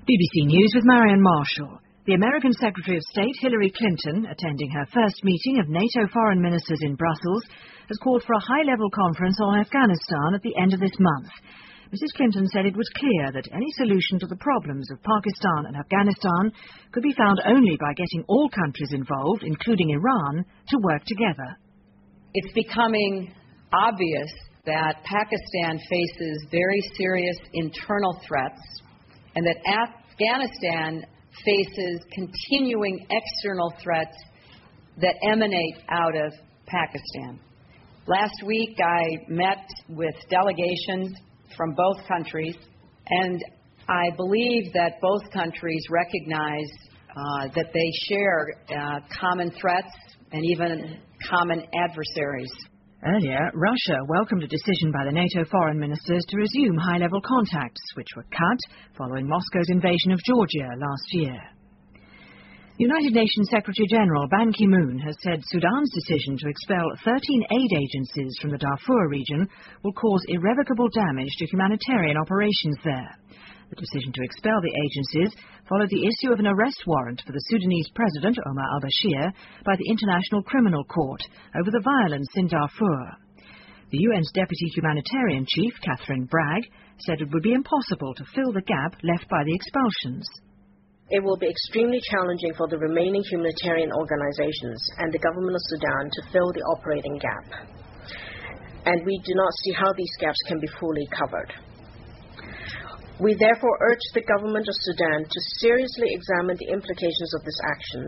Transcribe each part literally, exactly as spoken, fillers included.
B B C News with Marian Marshall. The American Secretary of State Hillary Clinton, attending her first meeting of NATO foreign ministers in Brussels, has called for a high-level conference on Afghanistan at the end of this month. Missus Clinton said it was clear that any solution to the problems of Pakistan and Afghanistan could be found only by getting all countries involved, including Iran, to work together. It's becoming obvious that Pakistan faces very serious internal threats and that Afghanistan faces continuing external threats that emanate out of Pakistan. Last week I met with delegations from both countries, and I believe that both countries recognize uh, that they share uh, common threats and even common adversaries. Earlier, Russia welcomed a decision by the NATO foreign ministers to resume high-level contacts, which were cut following Moscow's invasion of Georgia last year. United Nations Secretary-General Ban Ki-moon has said Sudan's decision to expel thirteen aid agencies from the Darfur region will cause irrevocable damage to humanitarian operations there. The decision to expel the agencies followed the issue of an arrest warrant for the Sudanese President Omar al-Bashir by the International Criminal Court over the violence in Darfur. The U N's Deputy Humanitarian Chief, Catherine Bragg, said it would be impossible to fill the gap left by the expulsions. It will be extremely challenging for the remaining humanitarian organizations and the government of Sudan to fill the operating gap. And we do not see how these gaps can be fully covered. We therefore urge the government of Sudan to seriously examine the implications of this action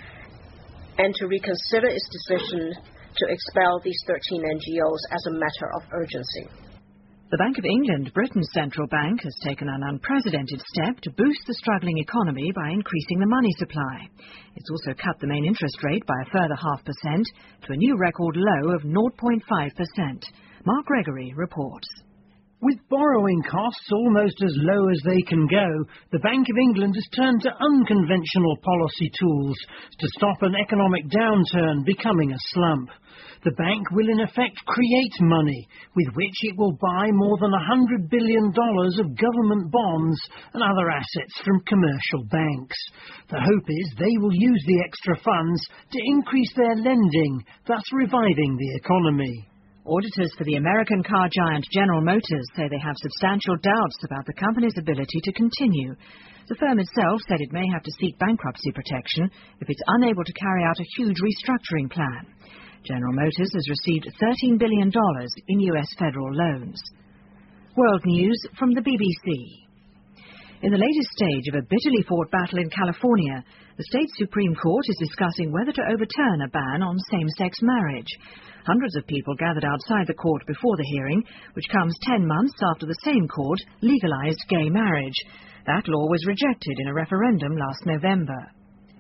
and to reconsider its decision to expel these thirteen N G Os as a matter of urgency. The Bank of England, Britain's central bank, has taken an unprecedented step to boost the struggling economy by increasing the money supply. It's also cut the main interest rate by a further half percent to a new record low of zero point five percent. Mark Gregory reports. With borrowing costs almost as low as they can go, the Bank of England has turned to unconventional policy tools to stop an economic downturn becoming a slump. The bank will in effect create money, with which it will buy more than one hundred billion dollars of government bonds and other assets from commercial banks. The hope is they will use the extra funds to increase their lending, thus reviving the economy. Auditors for the American car giant General Motors say they have substantial doubts about the company's ability to continue. The firm itself said it may have to seek bankruptcy protection if it's unable to carry out a huge restructuring plan. General Motors has received thirteen billion dollars in U S federal loans. World news from the B B C. In the latest stage of a bitterly fought battle in California, the state Supreme Court is discussing whether to overturn a ban on same-sex marriage. Hundreds of people gathered outside the court before the hearing, which comes ten months after the same court legalized gay marriage. That law was rejected in a referendum last November.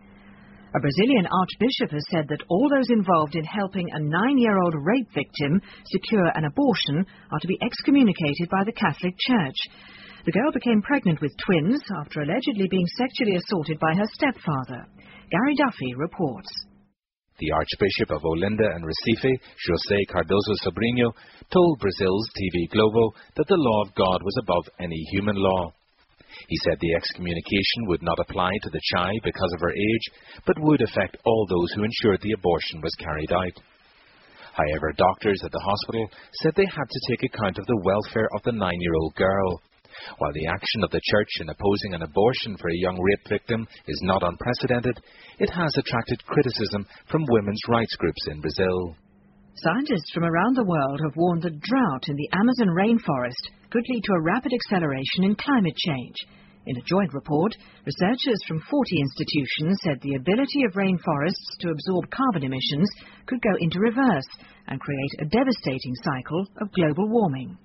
A Brazilian archbishop has said that all those involved in helping a nine-year-old rape victim secure an abortion are to be excommunicated by the Catholic Church. The girl became pregnant with twins after allegedly being sexually assaulted by her stepfather. Gary Duffy reports. The Archbishop of Olinda and Recife, José Cardoso Sobrinho, told Brazil's T V Globo that the law of God was above any human law. He said the excommunication would not apply to the child because of her age, but would affect all those who ensured the abortion was carried out. However, doctors at the hospital said they had to take account of the welfare of the nine-year-old girl. While the action of the Church in opposing an abortion for a young rape victim is not unprecedented, it has attracted criticism from women's rights groups in Brazil. Scientists from around the world have warned that drought in the Amazon rainforest could lead to a rapid acceleration in climate change. In a joint report, researchers from forty institutions said the ability of rainforests to absorb carbon emissions could go into reverse and create a devastating cycle of global warming.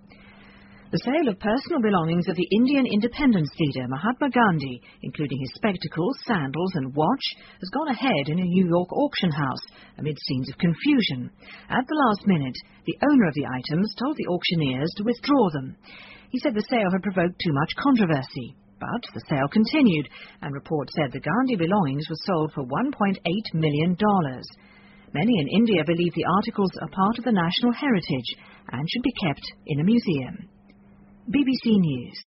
The sale of personal belongings of the Indian independence leader Mahatma Gandhi, including his spectacles, sandals and watch, has gone ahead in a New York auction house amid scenes of confusion. At the last minute, the owner of the items told the auctioneers to withdraw them. He said the sale had provoked too much controversy. But the sale continued, and reports said the Gandhi belongings were sold for one point eight million dollars. Many in India believe the articles are part of the national heritage and should be kept in a museum. B B C News.